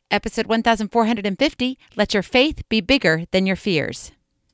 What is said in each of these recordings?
Episode 1450, Let Your Faith Be Bigger Than Your Fears.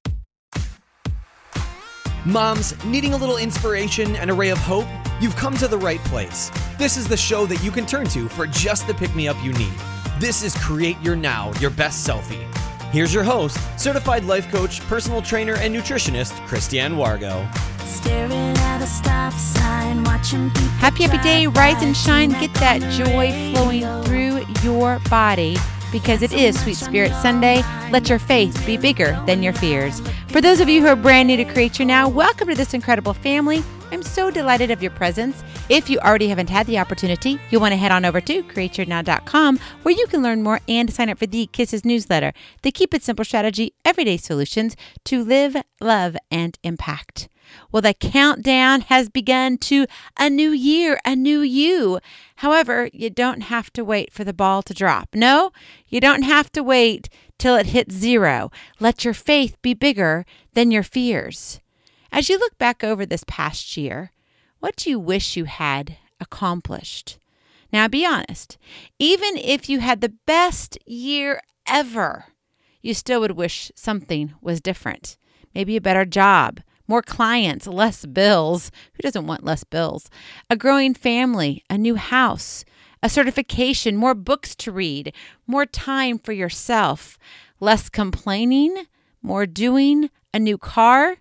Moms, needing a little inspiration and a ray of hope? You've come to the right place. This is the show that you can turn to for just the pick-me-up you need. This is Create Your Now, Your Best Selfie. Here's your host, certified life coach, personal trainer, and nutritionist, Christiane Wargo. Staring at a stop sign, watching people Happy day, rise and shine. Get that joy flowing through your body because it is Sweet Spirit Sunday. Let your faith be bigger than your fears. For those of you who are brand new to Create Your Now, welcome to this incredible family. I'm so delighted of your presence. If you already haven't had the opportunity, you'll want to head on over to createyournow.com where you can learn more and sign up for the Kisses newsletter, the Keep It Simple Strategy, everyday solutions to live, love, and impact. Well, the countdown has begun to a new year, a new you. However, you don't have to wait for the ball to drop. No, you don't have to wait till it hits zero. Let your faith be bigger than your fears. As you look back over this past year, what do you wish you had accomplished? Now, be honest. Even if you had the best year ever, you still would wish something was different. Maybe a better job, more clients, less bills. Who doesn't want less bills? A growing family, a new house, a certification, more books to read, more time for yourself, less complaining, more doing, a new car.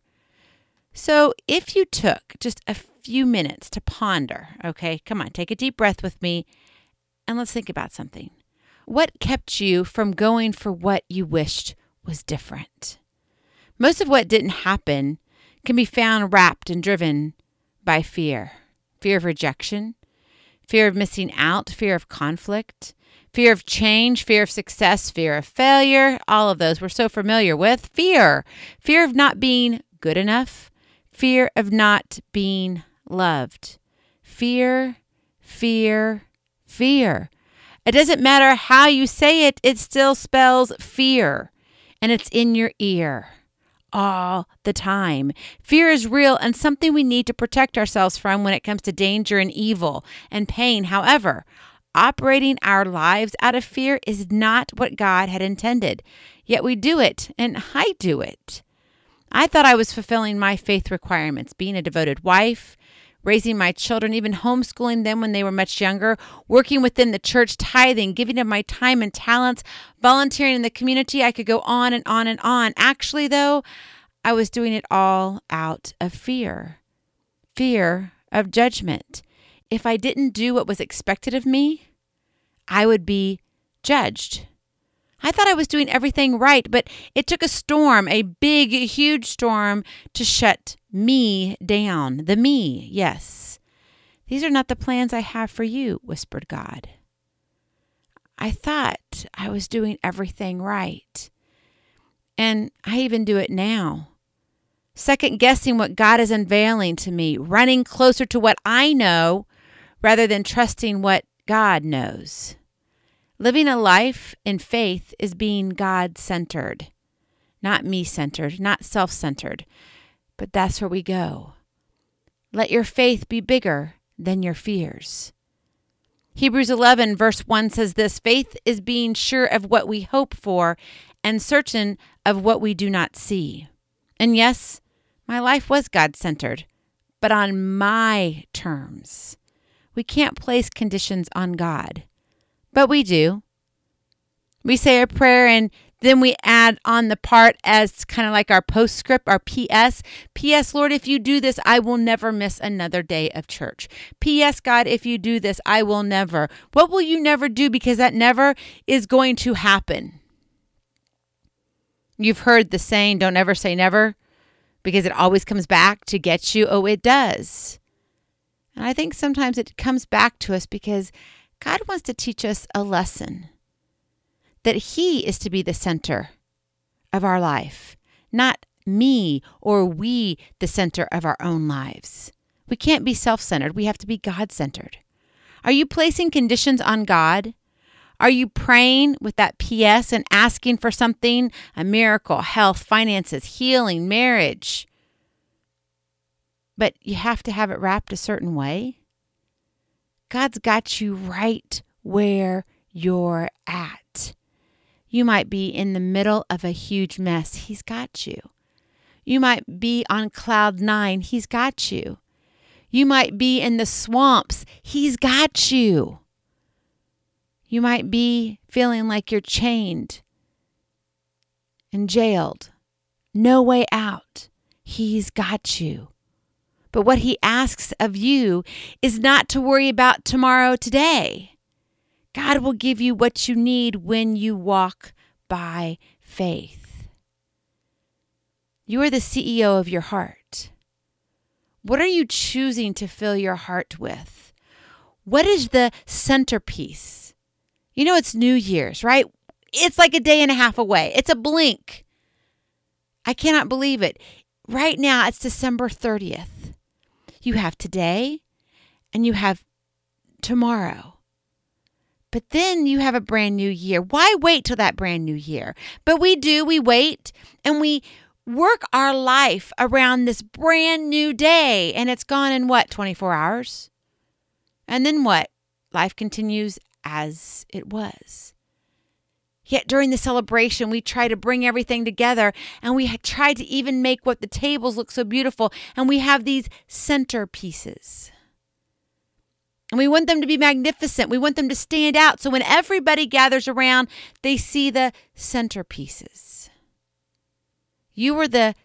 So if you took just a few minutes to ponder, okay, come on, take a deep breath with me and let's think about something. What kept you from going for what you wished was different? Most of what didn't happen can be found wrapped and driven by fear. Fear of rejection, fear of missing out, fear of conflict, fear of change, fear of success, fear of failure, all of those we're so familiar with. Fear of not being good enough, fear of not being loved. Fear. It doesn't matter how you say it, it still spells fear, and it's in your ear all the time. Fear is real and something we need to protect ourselves from when it comes to danger and evil and pain. However, operating our lives out of fear is not what God had intended. Yet we do it, and I do it. I thought I was fulfilling my faith requirements, being a devoted wife, raising my children, even homeschooling them when they were much younger, working within the church, tithing, giving of my time and talents, volunteering in the community. I could go on and on and on. Actually, though, I was doing it all out of fear. Fear of judgment. If I didn't do what was expected of me, I would be judged. I thought I was doing everything right, but it took a storm, a big, huge storm, to shut me down. The me, yes. These are not the plans I have for you, whispered God. I thought I was doing everything right. And I even do it now. Second guessing what God is unveiling to me, running closer to what I know rather than trusting what God knows. Living a life in faith is being God-centered, not me-centered, not self-centered. But that's where we go. Let your faith be bigger than your fears. Hebrews 11 verse 1 says this, faith is being sure of what we hope for and certain of what we do not see. And yes, my life was God-centered, but on my terms. We can't place conditions on God. But we do. We say a prayer and then we add on the part as kind of like our postscript, our P.S. P.S. Lord, if you do this, I will never miss another day of church. P.S. God, if you do this, I will never. What will you never do? Because that never is going to happen. You've heard the saying, don't ever say never, because it always comes back to get you. Oh, it does. And I think sometimes it comes back to us because God wants to teach us a lesson that He is to be the center of our life, not me or we the center of our own lives. We can't be self-centered. We have to be God-centered. Are you placing conditions on God? Are you praying with that PS and asking for something? A miracle, health, finances, healing, marriage. But you have to have it wrapped a certain way. God's got you right where you're at. You might be in the middle of a huge mess. He's got you. You might be on cloud 9. He's got you. You might be in the swamps. He's got you. You might be feeling like you're chained and jailed. No way out. He's got you. But what he asks of you is not to worry about tomorrow today. God will give you what you need when you walk by faith. You are the CEO of your heart. What are you choosing to fill your heart with? What is the centerpiece? You know, it's New Year's, right? It's like a day and a half away. It's a blink. I cannot believe it. Right now, it's December 30th. You have today and you have tomorrow. But then you have a brand new year. Why wait till that brand new year? But we do. We wait and we work our life around this brand new day. And it's gone in 24 hours? And then what? Life continues as it was. Yet during the celebration, we try to bring everything together and we try to even make what the tables look so beautiful. And we have these centerpieces. And we want them to be magnificent. We want them to stand out. So when everybody gathers around, they see the centerpieces. You are the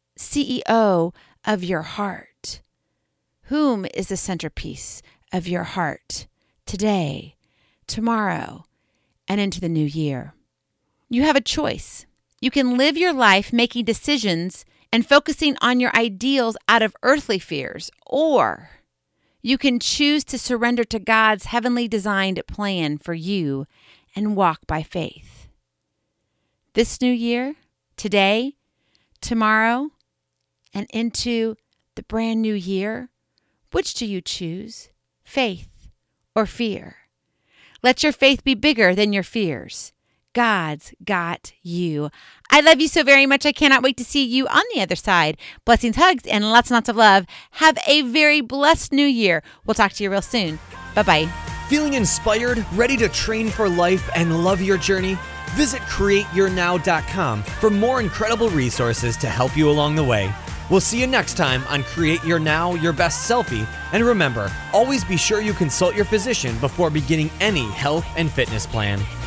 CEO of your heart. Whom is the centerpiece of your heart today, tomorrow, and into the new year? You have a choice. You can live your life making decisions and focusing on your ideals out of earthly fears, or you can choose to surrender to God's heavenly designed plan for you and walk by faith. This new year, today, tomorrow, and into the brand new year, which do you choose? Faith or fear? Let your faith be bigger than your fears. God's got you. I love you so very much. I cannot wait to see you on the other side. Blessings, hugs, and lots and lots of love. Have a very blessed new year. We'll talk to you real soon. Bye-bye. Feeling inspired, ready to train for life and love your journey? Visit CreateYourNow.com for more incredible resources to help you along the way. We'll see you next time on Create Your Now, Your Best Selfie. And remember, always be sure you consult your physician before beginning any health and fitness plan.